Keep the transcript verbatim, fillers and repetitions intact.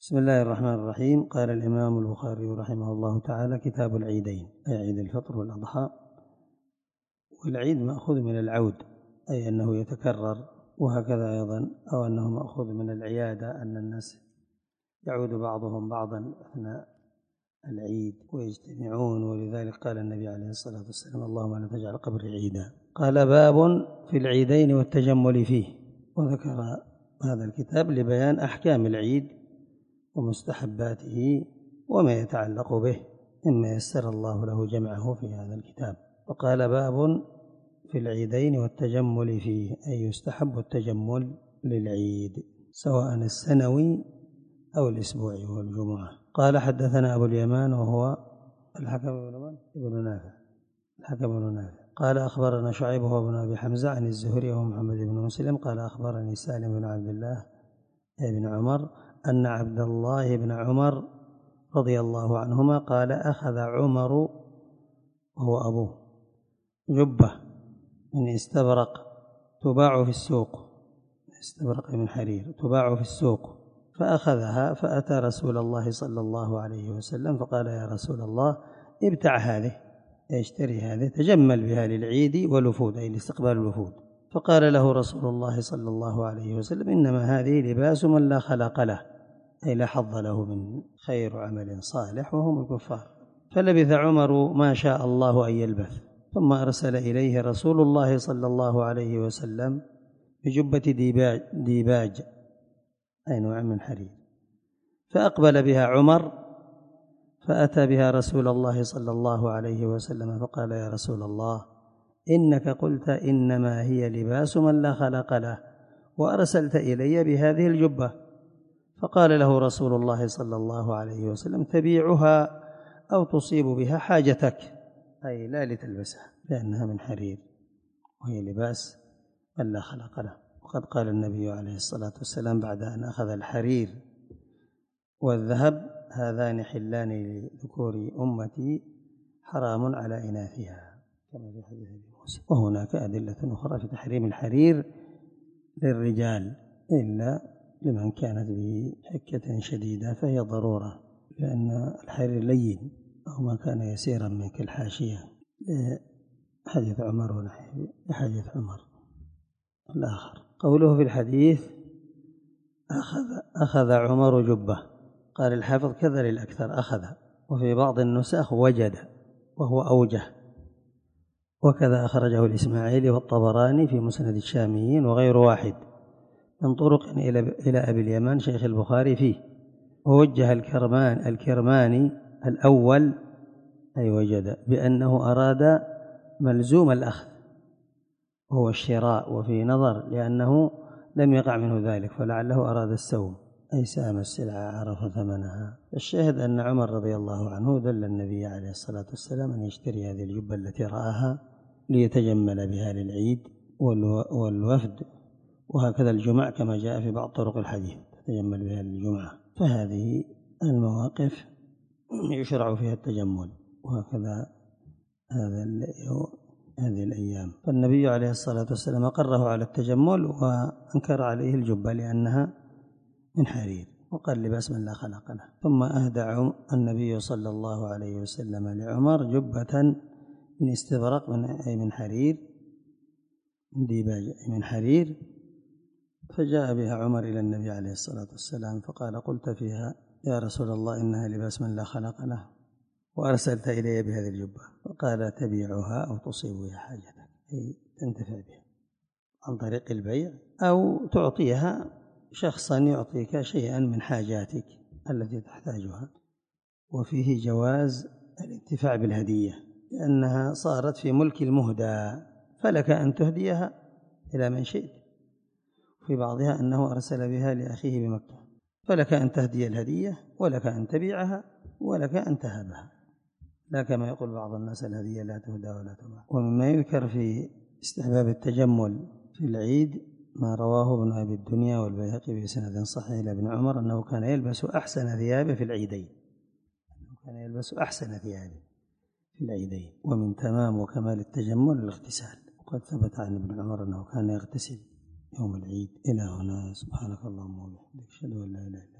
بسم الله الرحمن الرحيم. قال الإمام البخاري رحمه الله تعالى: كتاب العيدين، أي عيد الفطر والأضحى. والعيد مأخوذ من العود، أي أنه يتكرر، وهكذا أيضا أو أنه مأخوذ من العيادة، أن الناس يعود بعضهم بعضا أثناء العيد ويجتمعون. ولذلك قال النبي عليه الصلاة والسلام: اللهم لا تجعل قبري عيدا. قال: باب في العيدين والتجمل فيه. وذكر هذا الكتاب لبيان أحكام العيد ومستحباته وما يتعلق به، مما يسر الله له جمعه في هذا الكتاب. وقال: باب في العيدين والتجمل فيه، أي يستحب التجمل للعيد سواء السنوي أو الأسبوعي والجمعة. قال: حدثنا أبو اليمان وهو الحكم بن نافع الحكم بن نافع قال: أخبرنا شعيب وهو بن أبي حمزة عن الزهري ومحمد بن مسلم قال: أخبرني سالم بن عبد الله بن عمر أن عبد الله بن عمر رضي الله عنهما قال: أخذ عمر وهو أبوه جبة من استبرق تباع في السوق، استبرق من حرير تباع في السوق، فأخذها فأتى رسول الله صلى الله عليه وسلم فقال: يا رسول الله، ابتع هذه، اشتري هذه، تجمل بها للعيد والوفود، أي لاستقبال الوفود. فقال له رسول الله صلى الله عليه وسلم: إنما هذه لباس من لا خلق له، أي لا حظ له من خير عمل صالح، وهم الكفار. فلبث عمر ما شاء الله أن يلبث، ثم أرسل إليه رسول الله صلى الله عليه وسلم بجبة ديباج, ديباج أي نوع من حرير، فأقبل بها عمر فأتى بها رسول الله صلى الله عليه وسلم فقال: يا رسول الله، إنك قلت إنما هي لباس من لا خلق له، وأرسلت إلي بهذه الجبة. فقال له رسول الله صلى الله عليه وسلم: تبيعها أو تصيب بها حاجتك، أي لا لتلبسها، لأنها من حرير وهي لباس من لا خلق له. وقد قال النبي عليه الصلاة والسلام بعد أن أخذ الحرير والذهب: هذان حلان لذكور أمتي حرام على إناثها، كما في حديث ابي موسى. وهناك أدلة أخرى في تحريم الحرير للرجال إلا لمن كانت به حكة شديدة فهي ضرورة، لأن الحرير لين أو ما كان يسيرا من كالحاشية، حديث عمر وحديث عمر الآخر. قوله في الحديث: أخذ, أخذ عمر جبة، قال الحافظ: كذا للأكثر أخذ، وفي بعض النسخ وجد وهو أوجه. وكذا أخرجه الإسماعيلي والطبراني في مسند الشاميين وغير واحد من طرق إلى أبي اليمان شيخ البخاري فيه. ووجه الكرمان الكرماني الأول أي وجد بأنه أراد ملزوم الأخذ وهو الشراء، وفي نظر لأنه لم يقع منه ذلك، فلعله أراد السوم، أي سام السلعة عرف ثمنها. الشاهد أن عمر رضي الله عنه دل النبي عليه الصلاة والسلام أن يشتري هذه الجبة التي رآها ليتجمل بها للعيد والوفد، وهكذا الجمع كما جاء في بعض طرق الحديث تجمل بها للجمعة. فهذه المواقف يشرع فيها التجمل، وهكذا هذا هذه الأيام. فالنبي عليه الصلاة والسلام أقره على التجمل وأنكر عليه الجبة لأنها من حرير، وقال: لباس من لا خلق له. ثم أهدى النبي صلى الله عليه وسلم لعمر جبة من استبرق من أي من حرير، من ديباج أي من حرير، فجاء بها عمر إلى النبي عليه الصلاة والسلام فقال: قلت فيها يا رسول الله إنها لباس من لا خلق له، وأرسلت إلي بهذه الجبة. فقال: تبيعها أو تصيب بها حاجتك، أي تنتفع بها عن طريق البيع، أو تعطيها شخصا يعطيك شيئا من حاجاتك التي تحتاجها. وفيه جواز الانتفاع بالهدية لأنها صارت في ملك المهدى، فلك أن تهديها إلى من شئت. في بعضها أنه أرسل بها لأخيه بمكة، فلك أن تهدي الهدية ولك أن تبيعها ولك أن تهبها، لا كما يقول بعض الناس: الهدية لا تهدى ولا تباع. ومما يذكر في استحباب التجمل في العيد ما رواه ابن أبي الدنيا والبيهقي بسند صحيح لابن عمر أنه كان يلبس أحسن ثيابه في العيدين كان يلبس أحسن ثيابه في العيدين ومن تمام وكمال التجمل الاغتسال. وقد ثبت عن ابن عمر أنه كان يغتسل يوم العيد. إلى هنا، سبحانك اللهم وبحمدك، أشهد أن لا إله إلا أنت.